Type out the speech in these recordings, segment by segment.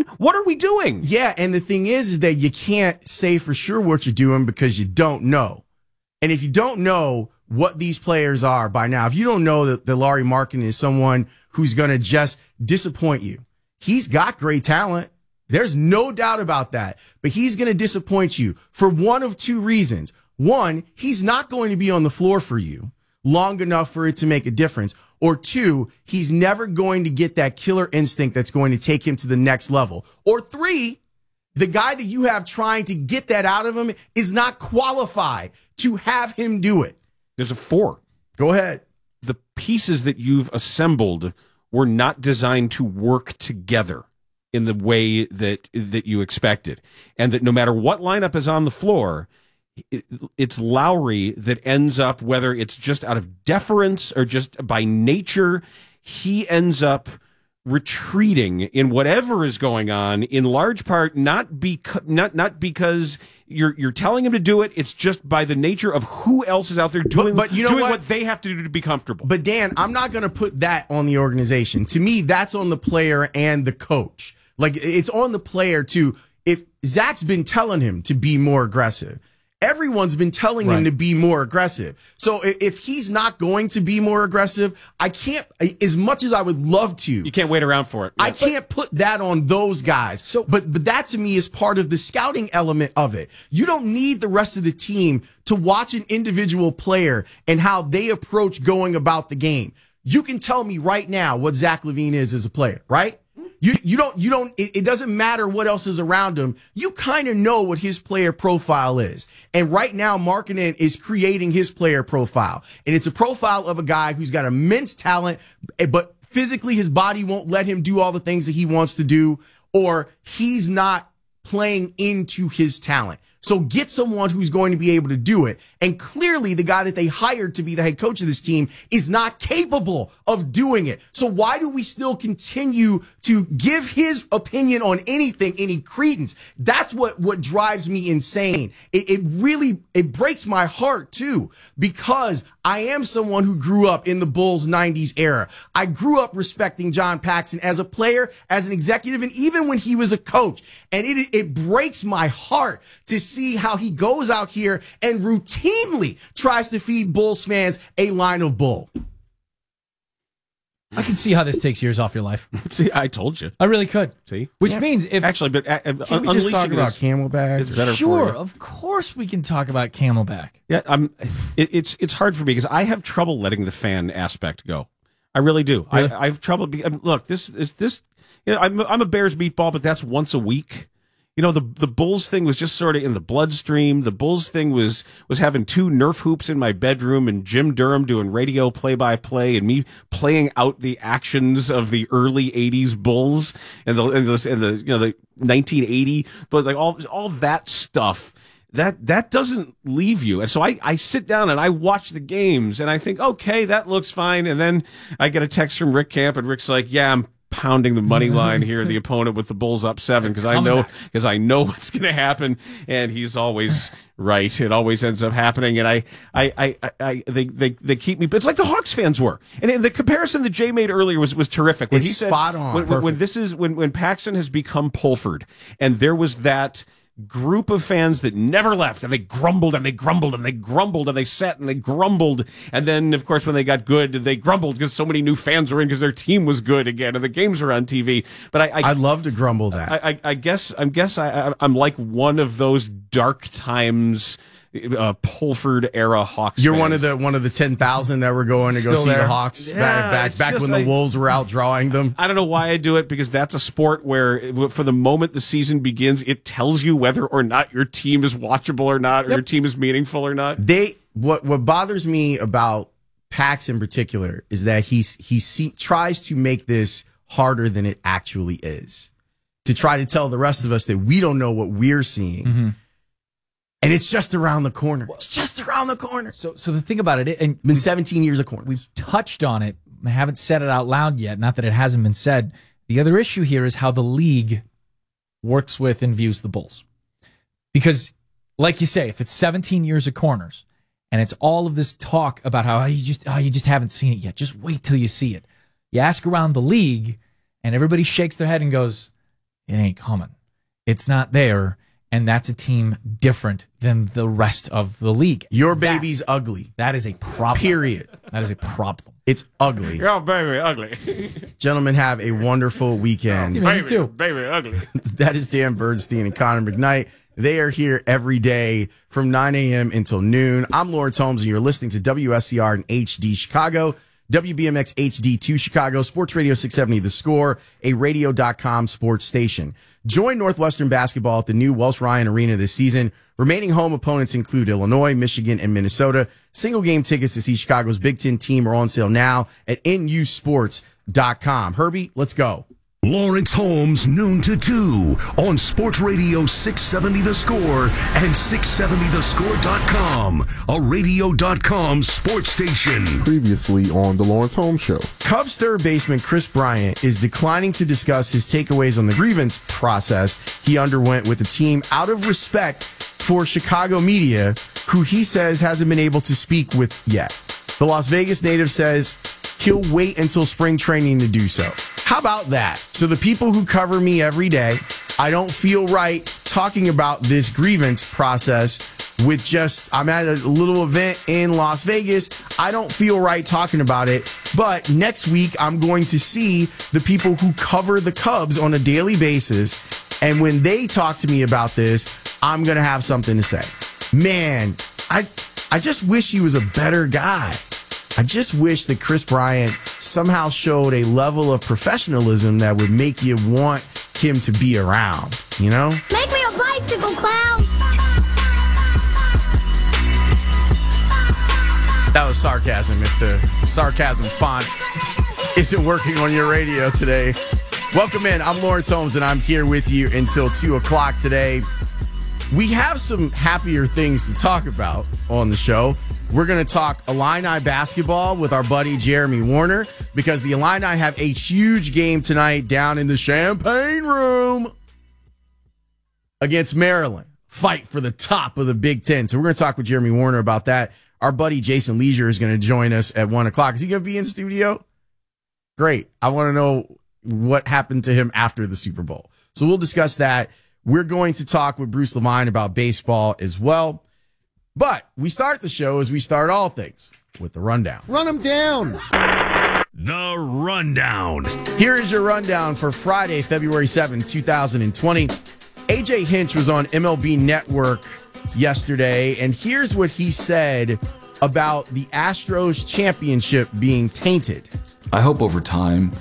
man? What are we doing? Yeah, and the thing is that you can't say for sure what you're doing because you don't know. And if you don't know what these players are by now, if you don't know that Lauri Markkanen is someone who's going to just disappoint you, he's got great talent. There's no doubt about that. But he's going to disappoint you for one of two reasons. One, he's not going to be on the floor for you long enough for it to make a difference. Or two, he's never going to get that killer instinct that's going to take him to the next level. Or three, the guy that you have trying to get that out of him is not qualified to have him do it. There's a four. Go ahead. The pieces that you've assembled were not designed to work together in the way that you expected. And that no matter what lineup is on the floor, it's Lauri that ends up, whether it's just out of deference or just by nature, he ends up retreating in whatever is going on, in large part not because you're telling him to do it. It's just by the nature of who else is out there doing what they have to do to be comfortable. But Dan, I'm not going to put that on the organization. To me, that's on the player and the coach. Like, it's on the player too. If Zach's been telling him to be more aggressive, everyone's been telling him to be more aggressive. So if he's not going to be more aggressive, I can't, as much as I would love to. You can't wait around for it. I can't put that on those guys. So, but that to me is part of the scouting element of it. You don't need the rest of the team to watch an individual player and how they approach going about the game. You can tell me right now what Zach LaVine is as a player, right? You don't, it doesn't matter what else is around him. You kind of know what his player profile is. And right now, Markkanen is creating his player profile. And it's a profile of a guy who's got immense talent, but physically his body won't let him do all the things that he wants to do, or he's not playing into his talent. So get someone who's going to be able to do it. And clearly the guy that they hired to be the head coach of this team is not capable of doing it. So why do we still continue to give his opinion on anything any credence? That's what drives me insane. It really breaks my heart too, because I am someone who grew up in the Bulls 90s era. I grew up respecting John Paxson as a player, as an executive, and even when he was a coach. And it breaks my heart to see how he goes out here and routinely tries to feed Bulls fans a line of bull. I can see how this takes years off your life. See, I told you. I really could. See, which means if actually, but can we just talk about Camelback? It's better. Sure, for you. of course we can talk about Camelback. Yeah, it's hard for me because I have trouble letting the fan aspect go. I really do. Really? I have trouble. Look, this. You know, I'm a Bears meatball, but that's once a week. You know, the Bulls thing was just sort of in the bloodstream. The Bulls thing was having two Nerf hoops in my bedroom and Jim Durham doing radio play-by-play and me playing out the actions of the early 80s Bulls and the 1980, but like all that stuff. That doesn't leave you. And so I sit down and I watch the games and I think, okay, that looks fine. And then I get a text from Rick Camp and Rick's like, yeah, I'm pounding the money line here, the opponent with the Bulls up 7 because I know what's going to happen, and he's always right. It always ends up happening, and they keep me. But it's like the Hawks fans were, and the comparison that Jay made earlier was terrific. When It's he said, spot on. when Paxson has become Pulford, and there was that group of fans that never left, and they grumbled and they grumbled and they grumbled and they sat and they grumbled, and then of course when they got good they grumbled because so many new fans were in because their team was good again and the games were on TV. But I'd love to grumble that. I guess I'm like one of those dark times Pulford era Hawks. You're fans. one of the 10,000 that were going to go Still see there. the Hawks back when the Wolves were out drawing them. I don't know why I do it, because that's a sport where for the moment the season begins, it tells you whether or not your team is watchable or not, or your team is meaningful or not. What bothers me about Pax in particular is that he tries to make this harder than it actually is, to try to tell the rest of us that we don't know what we're seeing. Mm-hmm. And it's just around the corner. It's just around the corner. So the thing about it, and been 17 years of corners. We've touched on it. I haven't said it out loud yet. Not that it hasn't been said. The other issue here is how the league works with and views the Bulls. Because, like you say, if it's 17 years of corners and it's all of this talk about how you just haven't seen it yet, just wait till you see it. You ask around the league, and everybody shakes their head and goes, it ain't coming. It's not there, and that's a team different than the rest of the league. Your baby's ugly. That is a problem. Period. That is a problem. It's ugly. Your baby ugly. Gentlemen, have a wonderful weekend. Me too. Baby ugly. That is Dan Bernstein and Connor McKnight. They are here every day from 9 a.m. until noon. I'm Lawrence Holmes, and you're listening to WSCR in HD Chicago, WBMX HD2 Chicago, Sports Radio 670 The Score, a radio.com sports station. Join Northwestern basketball at the new Welsh Ryan Arena this season. Remaining home opponents include Illinois, Michigan, and Minnesota. Single game tickets to see Chicago's Big Ten team are on sale now at nusports.com. Herbie, let's go. Lawrence Holmes, noon to 2 on Sports Radio 670 The Score and 670thescore.com, a radio.com sports station. Previously on The Lawrence Holmes Show. Cubs third baseman Chris Bryant is declining to discuss his takeaways on the grievance process he underwent with the team out of respect for Chicago media, who he says hasn't been able to speak with yet. The Las Vegas native says he'll wait until spring training to do so. How about that? So the people who cover me every day, I don't feel right talking about this grievance process with I'm at a little event in Las Vegas. I don't feel right talking about it. But next week, I'm going to see the people who cover the Cubs on a daily basis. And when they talk to me about this, I'm going to have something to say. Man, I just wish he was a better guy. I just wish that Chris Bryant somehow showed a level of professionalism that would make you want him to be around, you know? Make me a bicycle clown! That was sarcasm if the sarcasm font isn't working on your radio today. Welcome in. I'm Lawrence Holmes, and I'm here with you until 2 o'clock today. We have some happier things to talk about on the show. We're going to talk Illini basketball with our buddy Jeremy Warner because the Illini have a huge game tonight down in the Champagne Room against Maryland. Fight for the top of the Big Ten. So we're going to talk with Jeremy Warner about that. Our buddy Jason Leisure is going to join us at 1 o'clock. Is he going to be in studio? Great. I want to know what happened to him after the Super Bowl. So we'll discuss that. We're going to talk with Bruce Levine about baseball as well. But we start the show as we start all things with the rundown. Run them down. The Rundown. Here is your rundown for Friday, February 7th, 2020. AJ Hinch was on MLB Network yesterday, and here's what he said about the Astros championship being tainted. I hope over time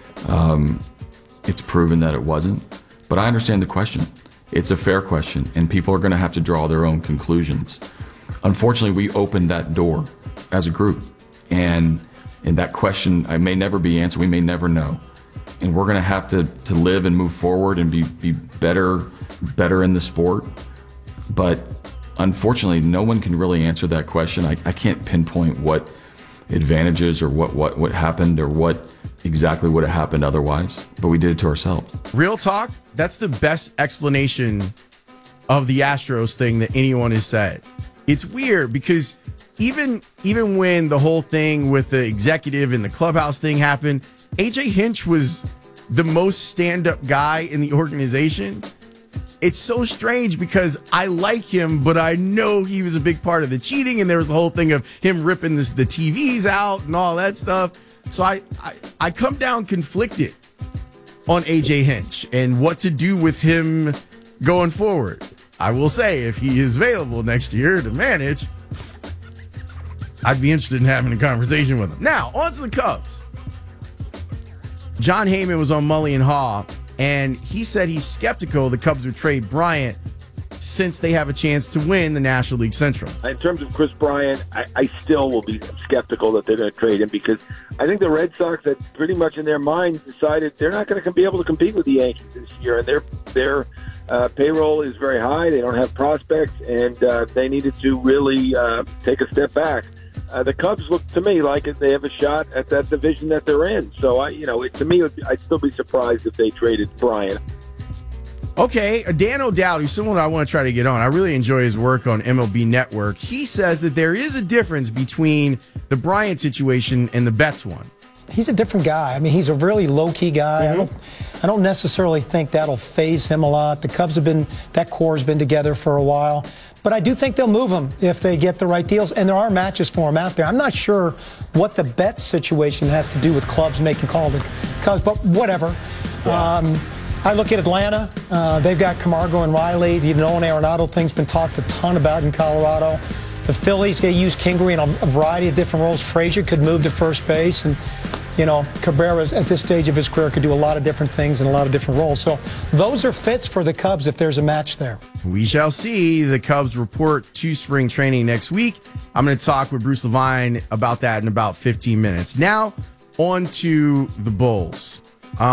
it's proven that it wasn't, but I understand the question. It's a fair question, and people are going to have to draw their own conclusions. Unfortunately, we opened that door as a group, and that question may never be answered. We may never know, and we're going to have to live and move forward and be better in the sport. But unfortunately, no one can really answer that question. I can't pinpoint what advantages or what happened or what exactly would have happened otherwise, but we did it to ourselves. Real talk, that's the best explanation of the Astros thing that anyone has said. It's weird because even when the whole thing with the executive and the clubhouse thing happened, AJ Hinch was the most stand-up guy in the organization. It's so strange because I like him, but I know he was a big part of the cheating, and there was the whole thing of him ripping the TVs out and all that stuff. So I come down conflicted on AJ Hinch and what to do with him going forward. I will say, if he is available next year to manage, I'd be interested in having a conversation with him. Now, on to the Cubs. John Heyman was on Mully and Haw, and he said he's skeptical the Cubs would trade Bryant since they have a chance to win the National League Central. In terms of Chris Bryant, I still will be skeptical that they're going to trade him because I think the Red Sox had pretty much in their mind decided they're not going to be able to compete with the Yankees this year, and their payroll is very high. They don't have prospects, and they needed to really take a step back. The Cubs look to me like they have a shot at that division that they're in. So to me, I'd still be surprised if they traded Bryant. Okay, Dan O'Dowd, who's someone I want to try to get on. I really enjoy his work on MLB Network. He says that there is a difference between the Bryant situation and the Betts one. he's a different guy. I mean, he's a really low-key guy. I don't necessarily think that'll phase him a lot. The Cubs that core has been together for a while. But I do think they'll move him if they get the right deals, and there are matches for him out there. I'm not sure what the Betts situation has to do with clubs making calls to Cubs, but whatever. Yeah. I look at Atlanta. They've got Camargo and Riley. The Nolan Arenado thing's been talked a ton about in Colorado. The Phillies, they use Kingery in a variety of different roles. Frazier could move to first base, and Cabrera at this stage of his career could do a lot of different things in a lot of different roles. So those are fits for the Cubs if there's a match there. We shall see. The Cubs report to spring training next week. I'm going to talk with Bruce Levine about that in about 15 minutes. Now, on to the Bulls.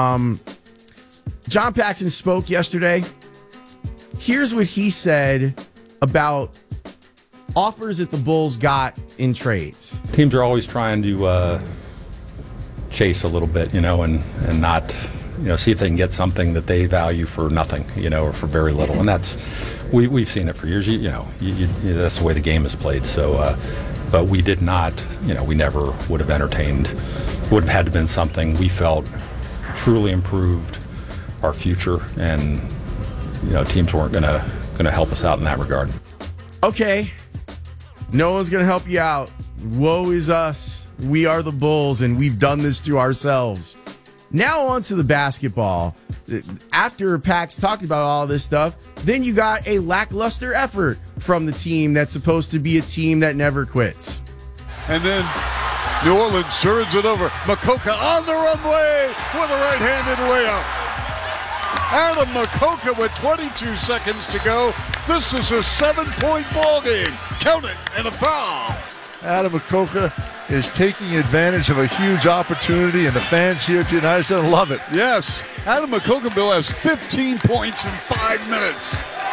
John Paxson spoke yesterday. Here's what he said about offers that the Bulls got in trades. Teams are always trying to chase a little bit, and not, see if they can get something that they value for nothing, or for very little. And that's, we've seen it for years. That's the way the game is played. So, but we did not, we never would have had to been something we felt truly improved our future, and teams weren't going to help us out in that regard. Okay, no one's going to help you out. Woe is us. We are the Bulls, and we've done this to ourselves. Now on to the basketball. After Pax talked about all this stuff, then you got a lackluster effort from the team that's supposed to be a team that never quits. And then New Orleans turns it over. Makoka on the runway with a right-handed layup. Adam Makoka with 22 seconds to go. This is a 7-point ball game. Count it, and a foul. Adam Makoka is taking advantage of a huge opportunity, and the fans here at the United Center love it. Yes, Adam Makoka, Bill, has 15 points in 5 minutes.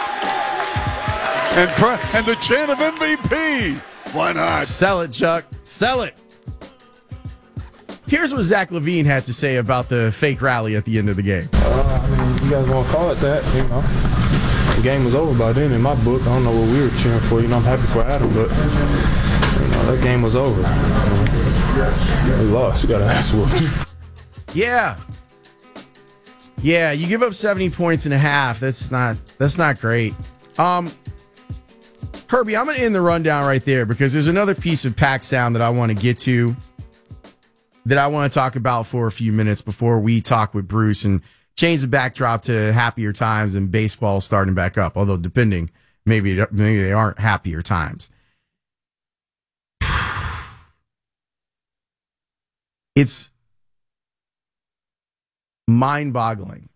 And the chant of MVP. Why not? Sell it, Chuck. Sell it. Here's what Zach LaVine had to say about the fake rally at the end of the game. You guys want to call it that, The game was over by then in my book. I don't know what we were cheering for. I'm happy for Adam, but, that game was over. We lost. You got to ask what. Yeah. Yeah, you give up 70 points and a half. That's not great. Herbie, I'm going to end the rundown right there because there's another piece of Pack sound that I want to get to, that I want to talk about for a few minutes before we talk with Bruce and change the backdrop to happier times and baseball starting back up. Although depending, maybe they aren't happier times. It's mind-boggling,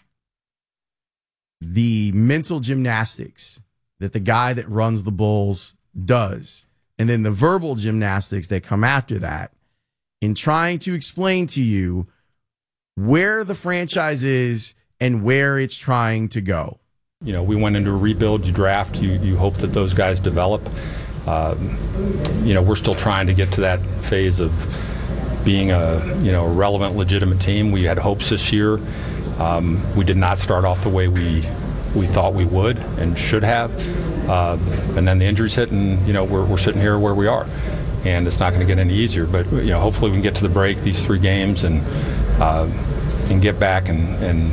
the mental gymnastics that the guy that runs the Bulls does, and then the verbal gymnastics that come after that in trying to explain to you where the franchise is and where it's trying to go. We went into a rebuild, you draft, you hope that those guys develop. We're still trying to get to that phase of being a relevant, legitimate team. We had hopes this year. We did not start off the way we thought we would and should have. And then the injuries hit, and we're sitting here where we are. And it's not going to get any easier. But hopefully we can get to the break, these 3 games, and get back and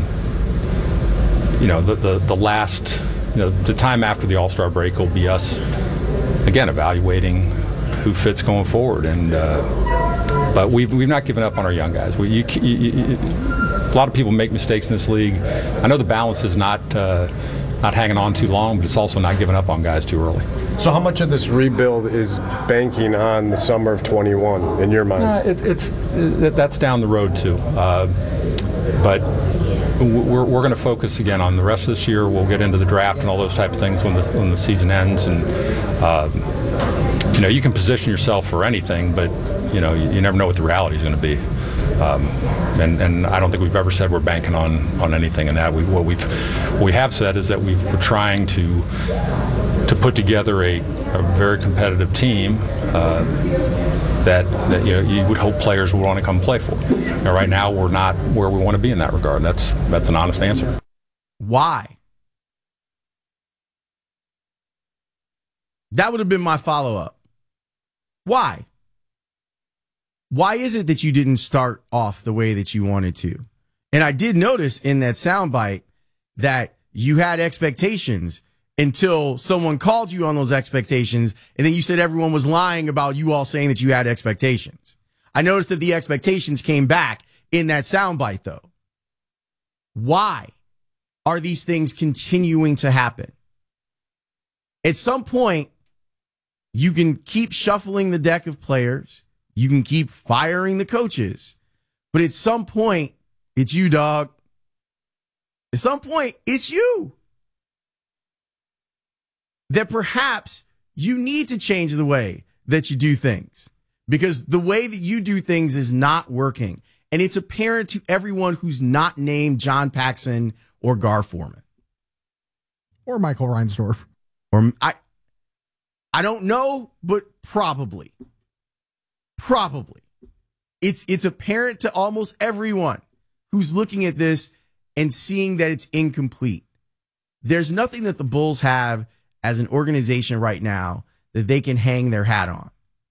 the last, the time after the All-Star break will be us again evaluating who fits going forward. And but we've not given up on our young guys. A lot of people make mistakes in this league. I know the balance is not hanging on too long, but it's also not giving up on guys too early. So how much of this rebuild is banking on the summer of 21 in your mind? That's down the road too. But we're going to focus again on the rest of this year. We'll get into the draft and all those type of things when the season ends. And you can position yourself for anything, but you never know what the reality is going to be. And I don't think we've ever said we're banking on anything in that. What we have said is that we're trying to put together a very competitive team that you would hope players would want to come play for. Right now, we're not where we want to be in that regard. That's an honest answer. Why? That would have been my follow-up. Why? Why is it that you didn't start off the way that you wanted to? And I did notice in that soundbite that you had expectations until someone called you on those expectations, and then you said everyone was lying about you all saying that you had expectations. I noticed that the expectations came back in that soundbite, though. Why are these things continuing to happen? At some point, you can keep shuffling the deck of players. You can keep firing the coaches. But at some point, it's you, dog. At some point, it's you. That perhaps you need to change the way that you do things, because the way that you do things is not working. And it's apparent to everyone who's not named John Paxson or Gar Forman. Or Michael Reinsdorf. Or I don't know, but probably. Probably. It's apparent to almost everyone who's looking at this and seeing that it's incomplete. There's nothing that the Bulls have as an organization right now that they can hang their hat on.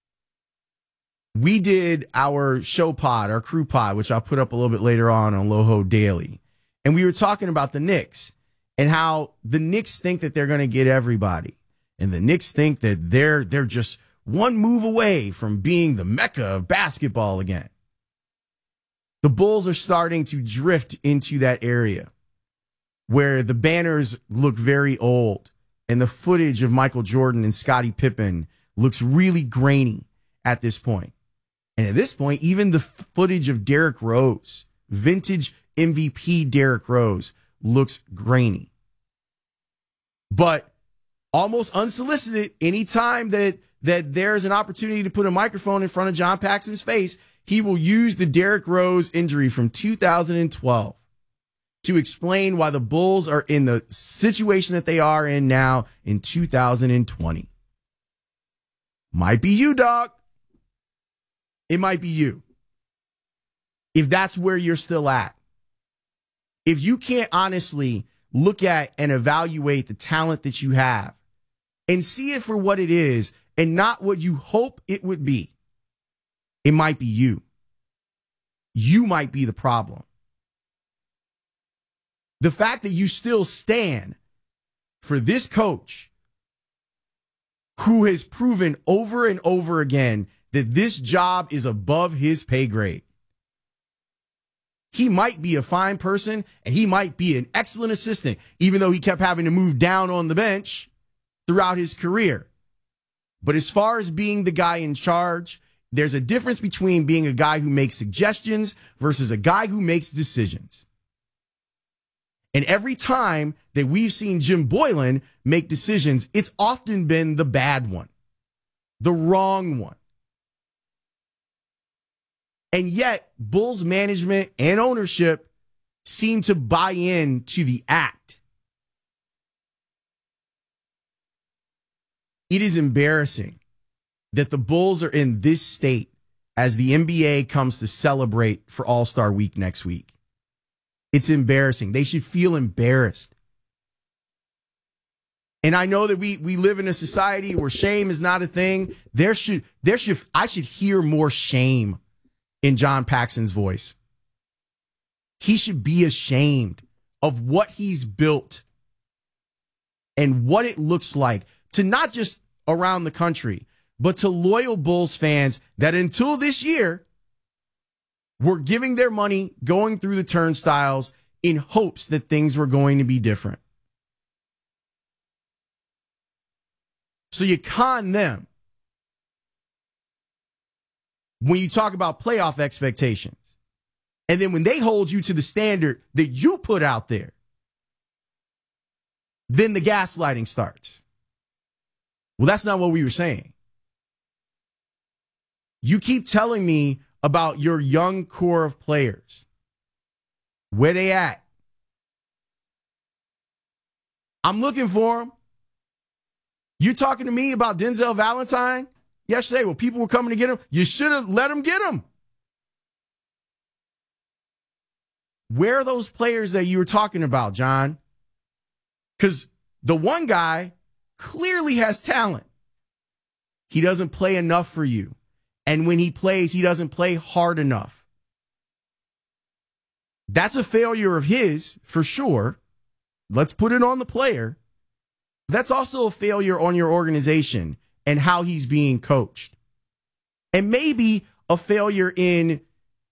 We did our show pod, our crew pod, which I'll put up a little bit later on Loho Daily. And we were talking about the Knicks and how the Knicks think that they're going to get everybody. And the Knicks think that they're just one move away from being the mecca of basketball again. The Bulls are starting to drift into that area where the banners look very old and the footage of Michael Jordan and Scottie Pippen looks really grainy at this point. And at this point, even the footage of Derrick Rose, vintage MVP Derrick Rose, looks grainy. But almost unsolicited, anytime that there's an opportunity to put a microphone in front of John Paxson's face, he will use the Derrick Rose injury from 2012 to explain why the Bulls are in the situation that they are in now in 2020. Might be you, dog. It might be you. If that's where you're still at. If you can't honestly look at and evaluate the talent that you have and see it for what it is and not what you hope it would be, it might be you. You might be the problem. The fact that you still stand for this coach who has proven over and over again that this job is above his pay grade. He might be a fine person and he might be an excellent assistant, even though he kept having to move down on the bench throughout his career. But as far as being the guy in charge, there's a difference between being a guy who makes suggestions versus a guy who makes decisions. And every time that we've seen Jim Boylen make decisions, it's often been the bad one, the wrong one. And yet, Bulls management and ownership seem to buy into the act. It is embarrassing that the Bulls are in this state as the NBA comes to celebrate for All-Star Week next week. It's embarrassing. They should feel embarrassed. And I know that we live in a society where shame is not a thing. I should hear more shame in John Paxson's voice. He should be ashamed of what he's built and what it looks like to not just around the country, but to loyal Bulls fans that until this year were giving their money, going through the turnstiles in hopes that things were going to be different. So you con them when you talk about playoff expectations. And then when they hold you to the standard that you put out there, then the gaslighting starts. Well, that's not what we were saying. You keep telling me about your young core of players. Where they at? I'm looking for them. You're talking to me about Denzel Valentine yesterday? Well, people were coming to get him. You should have let them get him. Where are those players that you were talking about, John? Because the one guy clearly has talent. He doesn't play enough for you. And when he plays, he doesn't play hard enough. That's a failure of his, for sure. Let's put it on the player. That's also a failure on your organization and how he's being coached. And maybe a failure in